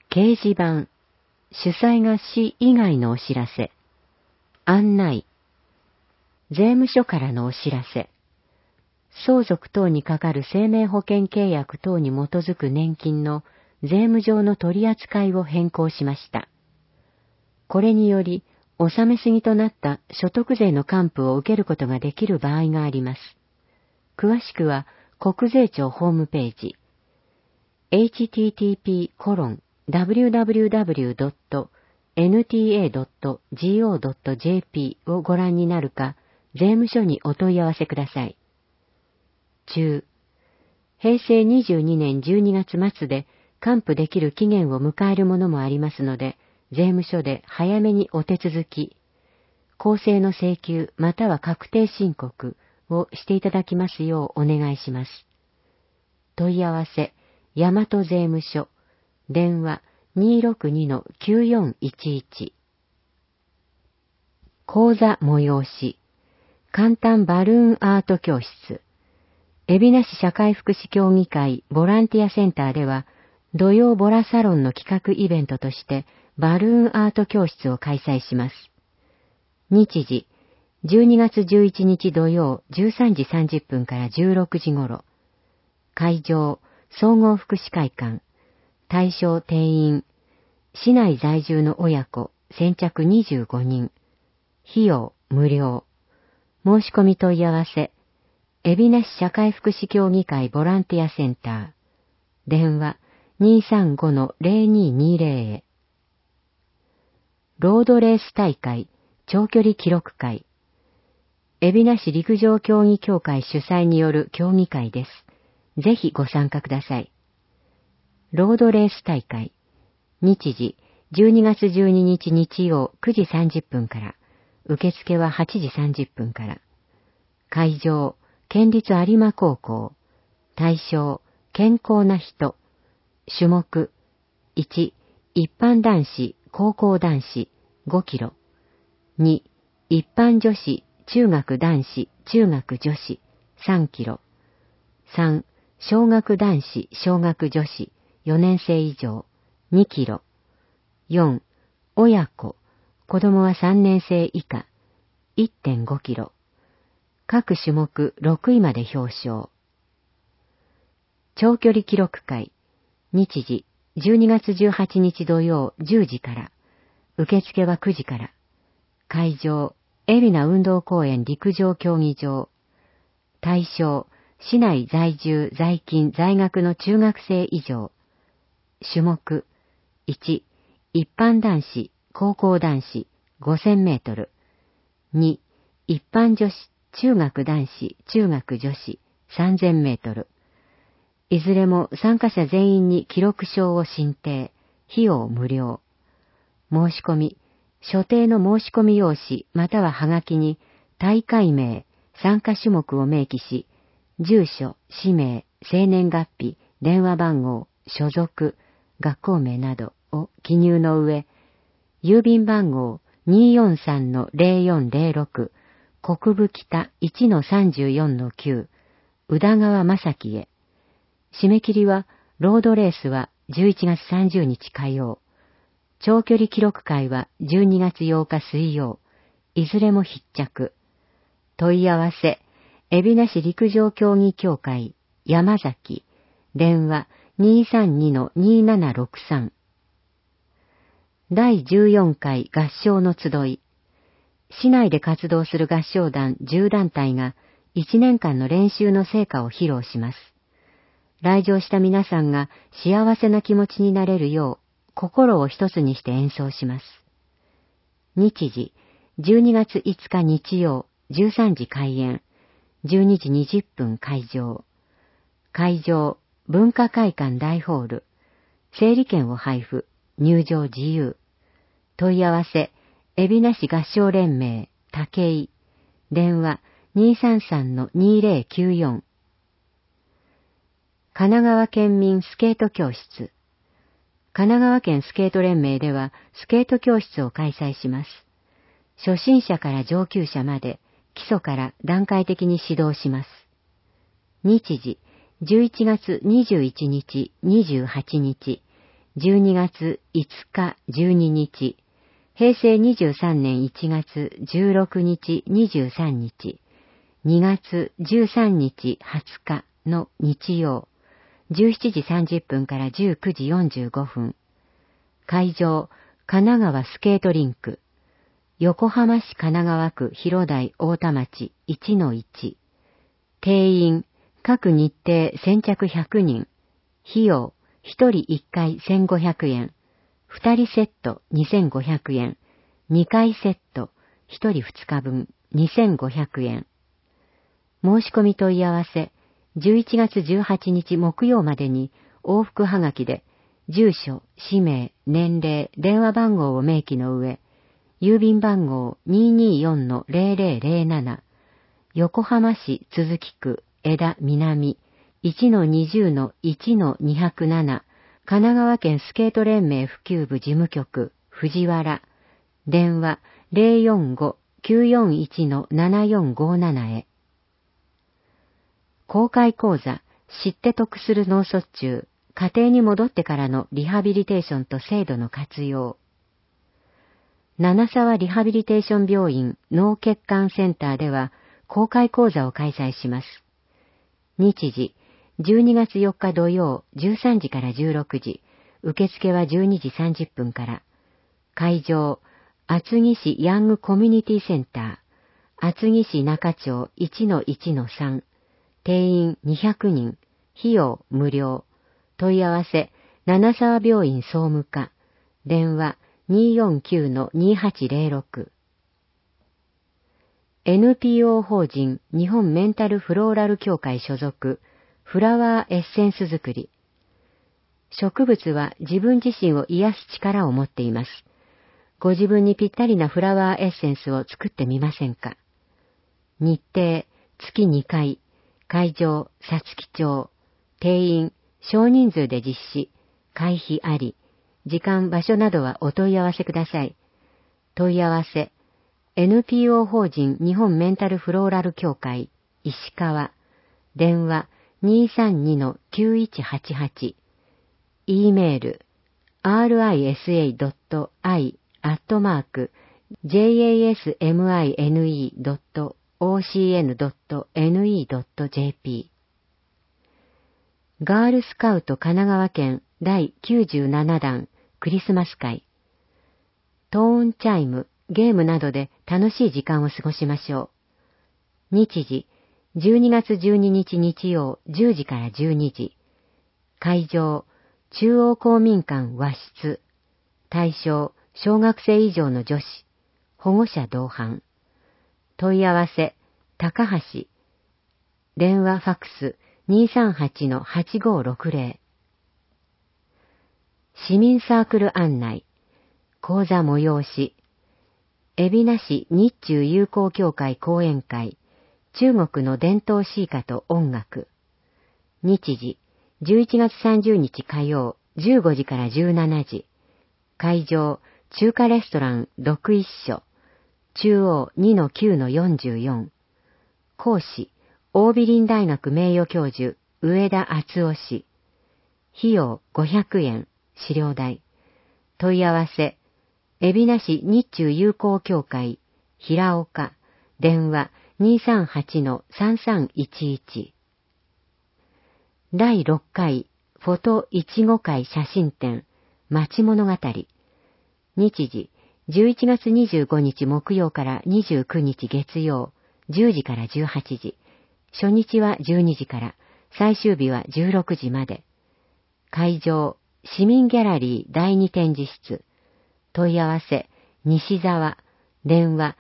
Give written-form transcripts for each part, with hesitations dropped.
掲示板、主催が市以外のお知らせ、案内、税務署からのお知らせ、相続等にかかる生命保険契約等に基づく年金の税務上の取り扱いを変更しました。これにより、納めすぎとなった所得税の還付を受けることができる場合があります。詳しくは、国税庁ホームページ、http://nta.go.jp をご覧になるか、税務署にお問い合わせください。中、平成22年12月末で還付できる期限を迎えるものもありますので、税務署で早めにお手続き、公正の請求または確定申告をしていただきますようお願いします。問い合わせ、大和税務署、電話 262-9411。講座催し、簡単バルーンアート教室。海老名市社会福祉協議会ボランティアセンターでは、土曜ボラサロンの企画イベントとしてバルーンアート教室を開催します。日時、12月11日土曜13時30分から16時頃。会場、総合福祉会館。対象定員、市内在住の親子、先着25人。費用、無料。申し込み問い合わせ、海老名市社会福祉協議会ボランティアセンター。電話、235-0220へ。ロードレース大会、長距離記録会。海老名市陸上競技協会主催による競技会です。ぜひご参加ください。ロードレース大会。日時、12月12日日曜9時30分から。受付は8時30分から。会場、県立有馬高校。対象、健康な人。種目、1、一般男子、高校男子、5キロ。2、一般女子、中学男子、中学女子、3キロ。3、小学男子、小学女子、4年生以上、2キロ。4、親子、子供は3年生以下、1.5 キロ。各種目6位まで表彰。長距離記録会。日時、12月18日土曜10時から。受付は9時から。会場、海老名運動公園陸上競技場。対象、市内在住在勤在学の中学生以上。種目、1、一般男子、高校男子、5000メートル。2、一般女子、中学男子、中学女子、3000メートル。いずれも参加者全員に記録証を申請、費用無料。申し込み、所定の申し込み用紙またははがきに大会名、参加種目を明記し、住所、氏名、生年月日、電話番号、所属、学校名などを記入の上、郵便番号 243-0406 国分北 1-34-9 宇田川正樹へ。締め切りは、ロードレースは11月30日火曜。長距離記録会は12月8日水曜。いずれも必着。問い合わせ、海老名市陸上競技協会、山崎。電話 232-2763。第14回合唱の集い。市内で活動する合唱団10団体が1年間の練習の成果を披露します。来場した皆さんが幸せな気持ちになれるよう、心を一つにして演奏します。日時、12月5日日曜、13時開演、12時20分会場。会場、文化会館大ホール。整理券を配布、入場自由。問い合わせ、海老名市合唱連盟、武井。電話、233-2094。神奈川県民スケート教室。神奈川県スケート連盟ではスケート教室を開催します。初心者から上級者まで基礎から段階的に指導します。日時、11月21日、28日、 12月5日12日、平成23年1月16日23日、2月13日20日の日曜、17時30分から19時45分。会場、神奈川スケートリンク。横浜市神奈川区広台太田町 1-1。定員、各日程先着100人。費用、1人1回1500円。2人セット2500円。2回セット、1人2日分2500円。申し込み問い合わせ、11月18日木曜までに往復はがきで、住所、氏名、年齢、電話番号を明記の上、郵便番号 224-0007、横浜市都筑区江田南 1-20-1-207、神奈川県スケート連盟普及部事務局藤原、電話 045-941-7457 へ。公開講座、知って得する脳卒中、家庭に戻ってからのリハビリテーションと制度の活用。七沢リハビリテーション病院脳血管センターでは公開講座を開催します。日時、12月4日土曜13時から16時、受付は12時30分から。会場、厚木市ヤングコミュニティセンター、厚木市中町 1-1-3、定員200人、費用無料。問い合わせ、七沢病院総務課、電話 249-2806。NPO 法人日本メンタルフローラル協会所属、フラワーエッセンス作り。植物は自分自身を癒す力を持っています。ご自分にぴったりなフラワーエッセンスを作ってみませんか？日程、月2回。会場、皐月町。定員、少人数で実施。会費あり。時間、場所などはお問い合わせください。問い合わせ。NPO 法人日本メンタルフローラル協会、石川。電話、232-9188。E メール、risa.jasmine.ocn.ne.jp。ガールスカウト神奈川県第97弾クリスマス会。トーンチャイム、ゲームなどで楽しい時間を過ごしましょう。日時、12月12日日曜10時から12時。会場、中央公民館和室。対象、小学生以上の女子。保護者同伴。問い合わせ、高橋。電話ファックス 238-8560。市民サークル案内。講座催し。海老名市日中友好協会講演会。中国の伝統詩歌と音楽。日時、11月30日火曜、15時から17時。会場、中華レストラン6一所。中央 2-9-44。講師、桜美林大学名誉教授、上田敦夫氏。費用500円、資料代。問い合わせ、海老名市日中友好協会、平岡、電話 238-3311。第6回、フォトいちご会写真展、街物語。日時、11月25日木曜から29日月曜、10時から18時。初日は12時から、最終日は16時まで。会場、市民ギャラリー第2展示室。問い合わせ、西沢、電話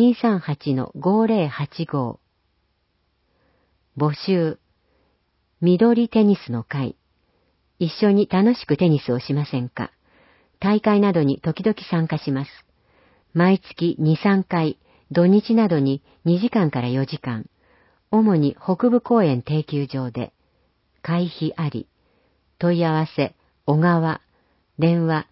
238-5085。募集、緑テニスの会。一緒に楽しくテニスをしませんか？大会などに時々参加します。毎月2、3回、土日などに2時間から4時間。主に北部公園定休場で。会費あり。問い合わせ、小川。電話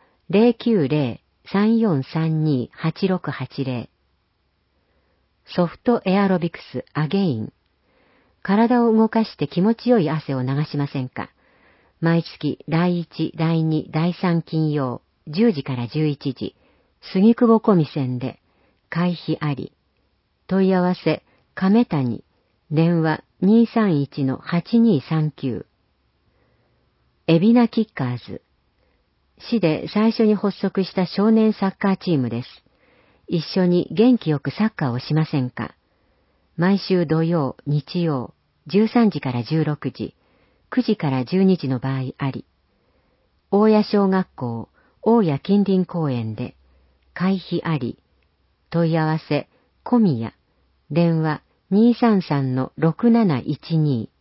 090-3432-8680。ソフトエアロビクスアゲイン。体を動かして気持ちよい汗を流しませんか？ 毎月第1、第2、第3金曜10時から11時、杉久保小見線で会費あり。問い合わせ、亀谷、電話 231-8239。海老名キッカーズ。市で最初に発足した少年サッカーチームです。一緒に元気よくサッカーをしませんか？毎週土曜、日曜、13時から16時、9時から12時の場合あり。大谷小学校、大谷近隣公園で、会費あり。問い合わせ、小宮、電話 233-6712。